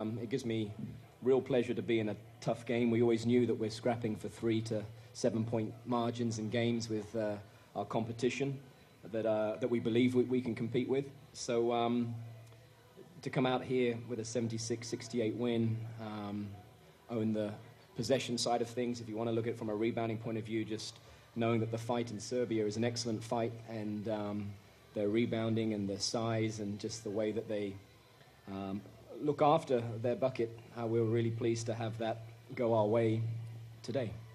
it gives me real pleasure to be in a tough game. We always knew that we're scrapping for 3 to 7 point margins in games with our competition that we believe we can compete with. So to come out here with a 76-68 win, own the possession side of things, if you want to look at it from a rebounding point of view, just knowing that the fight in Serbia is an excellent fight, and their rebounding and their size and just the way that they look after their bucket, we were really pleased to have that go our way today.